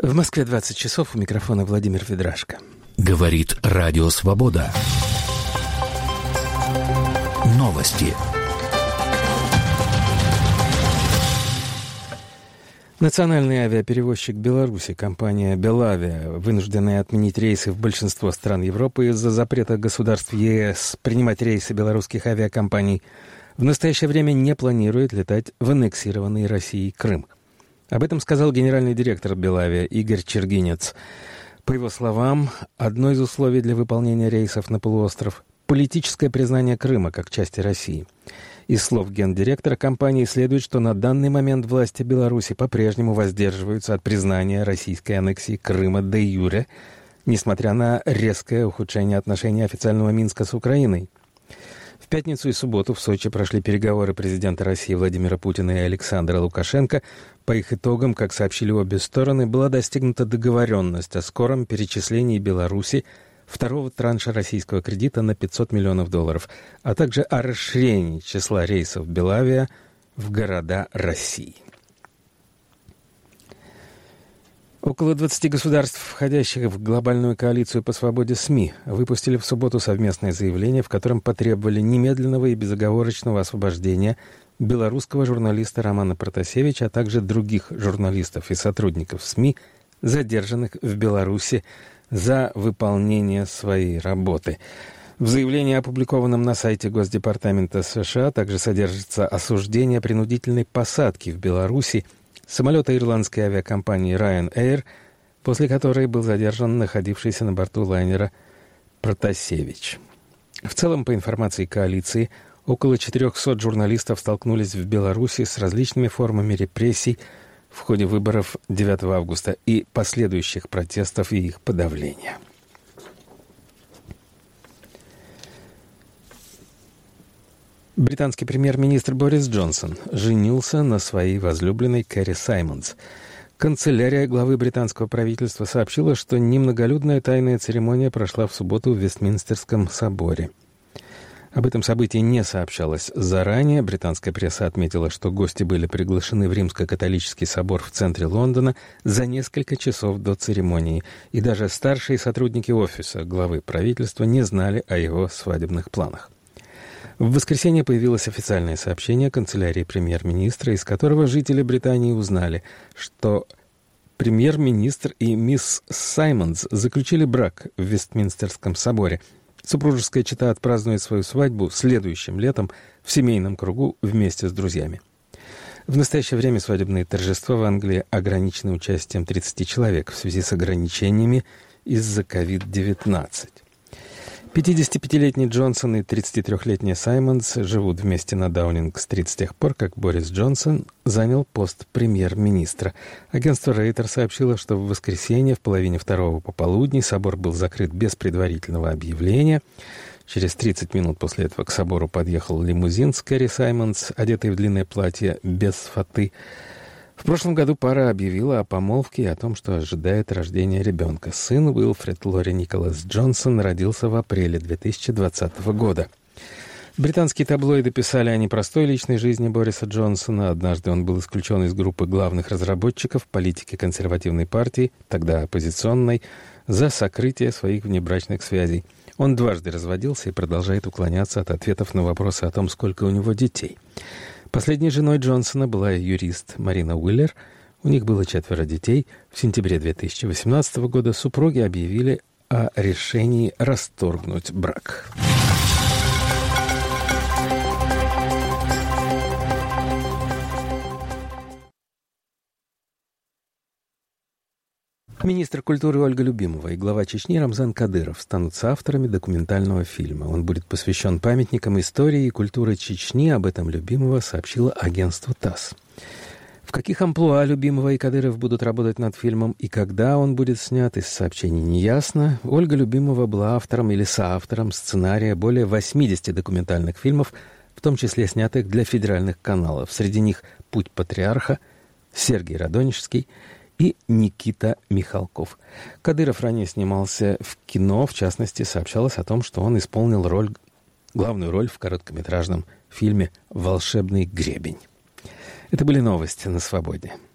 В Москве 20 часов, у микрофона Владимир Ведрашко. Говорит Радио Свобода. Новости. Национальный авиаперевозчик Беларуси, компания «Белавиа», вынужденная отменить рейсы в большинство стран Европы из-за запрета государств ЕС принимать рейсы белорусских авиакомпаний, в настоящее время не планирует летать в аннексированный Россией Крым. Об этом сказал генеральный директор «Белавиа» Игорь Чергинец. По его словам, одно из условий для выполнения рейсов на полуостров – политическое признание Крыма как части России. Из слов гендиректора компании следует, что на данный момент власти Беларуси по-прежнему воздерживаются от признания российской аннексии Крыма де-юре, несмотря на резкое ухудшение отношений официального Минска с Украиной. В пятницу и субботу в Сочи прошли переговоры президента России Владимира Путина и Александра Лукашенко. По их итогам, как сообщили обе стороны, была достигнута договоренность о скором перечислении Беларуси второго транша российского кредита на $500 миллионов, а также о расширении числа рейсов «Белавиа» в города России. Около 20 государств, входящих в глобальную коалицию по свободе СМИ, выпустили в субботу совместное заявление, в котором потребовали немедленного и безоговорочного освобождения белорусского журналиста Романа Протасевича, а также других журналистов и сотрудников СМИ, задержанных в Беларуси за выполнение своей работы. В заявлении, опубликованном на сайте Госдепартамента США, также содержится осуждение принудительной посадки в Беларуси самолета ирландской авиакомпании Ryanair, после которой был задержан находившийся на борту лайнера Протасевич. В целом, по информации коалиции, около 400 журналистов столкнулись в Беларуси с различными формами репрессий в ходе выборов 9 августа и последующих протестов и их подавления. Британский премьер-министр Борис Джонсон женился на своей возлюбленной Кэрри Саймонс. Канцелярия главы британского правительства сообщила, что немноголюдная тайная церемония прошла в субботу в Вестминстерском соборе. Об этом событии не сообщалось заранее. Британская пресса отметила, что гости были приглашены в Римско-католический собор в центре Лондона за несколько часов до церемонии, и даже старшие сотрудники офиса главы правительства не знали о его свадебных планах. В воскресенье появилось официальное сообщение канцелярии премьер-министра, из которого жители Британии узнали, что премьер-министр и мисс Саймонс заключили брак в Вестминстерском соборе. Супружеская чета отпразднует свою свадьбу следующим летом в семейном кругу вместе с друзьями. В настоящее время свадебные торжества в Англии ограничены участием 30 человек в связи с ограничениями из-за COVID-19. 55-летний Джонсон и 33-летняя Саймонс живут вместе на Даунинг-стрит с тех пор, как Борис Джонсон занял пост премьер-министра. Агентство Рейтер сообщило, что в воскресенье в половине второго пополудни собор был закрыт без предварительного объявления. Через 30 минут после этого к собору подъехал лимузин с Кэрри Саймонс, одетой в длинное платье без фаты. В прошлом году пара объявила о помолвке и о том, что ожидает рождения ребенка. Сын Уилфред Лори Николас Джонсон родился в апреле 2020 года. Британские таблоиды писали о непростой личной жизни Бориса Джонсона. Однажды он был исключен из группы главных разработчиков политики консервативной партии, тогда оппозиционной, за сокрытие своих внебрачных связей. Он дважды разводился и продолжает уклоняться от ответов на вопросы о том, сколько у него детей. Последней женой Джонсона была юрист Марина Уиллер. У них было 4 детей. В сентябре 2018 года супруги объявили о решении расторгнуть брак. Министр культуры Ольга Любимова и глава Чечни Рамзан Кадыров станут соавторами документального фильма. Он будет посвящен памятникам истории и культуры Чечни. Об этом Любимова сообщило агентство ТАСС. В каких амплуа Любимова и Кадыров будут работать над фильмом и когда он будет снят, из сообщений не ясно. Ольга Любимова была автором или соавтором сценария более 80 документальных фильмов, в том числе снятых для федеральных каналов. Среди них «Путь патриарха», «Сергий Радонежский» и Никита Михалков. Кадыров ранее снимался в кино, в частности, сообщалось о том, что он исполнил главную роль в короткометражном фильме «Волшебный гребень». Это были новости на «Свободе».